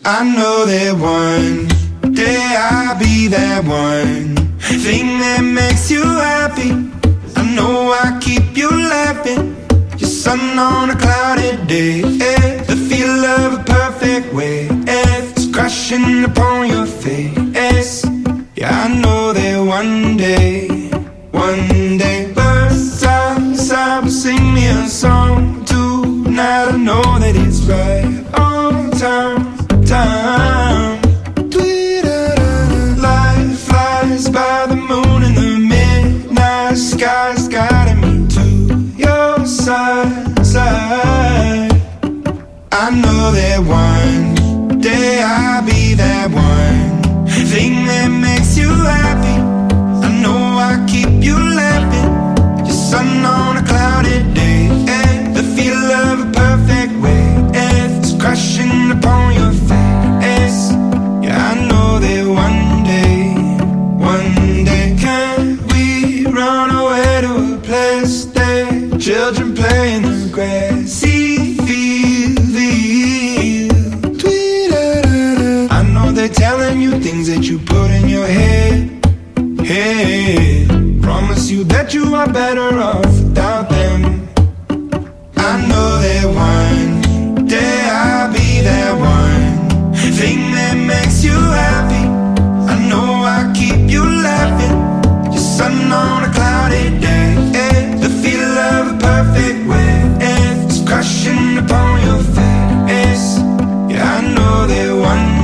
I know that one day I'll be that one thing that makes you happy. I know I keep you laughing. Your sun on a cloudy day, the feel of a perfect wave is crashing upon your face. Yeah, I know that one day birds outside will sing me a song tonight. I know that it's right on time. Light flies by the moon in the midnight sky's guiding me to your side. I know that one day I'll be that one thing that makes you happy. I know I keep you laughing. Your sun on a cloudy day, and the feel of a perfect wave is crashing upon your face. Yeah, I know that one day can we run away to a place that children play in the grassy field. I know they're telling you things that you put in your head. Promise you that you are better off without them. I know that one day I'll be that one thing that makes you happy. I know I keep you laughing. Your sun on a cloudy day, the feel of a perfect wave is crashing upon your face. Yeah, I know that one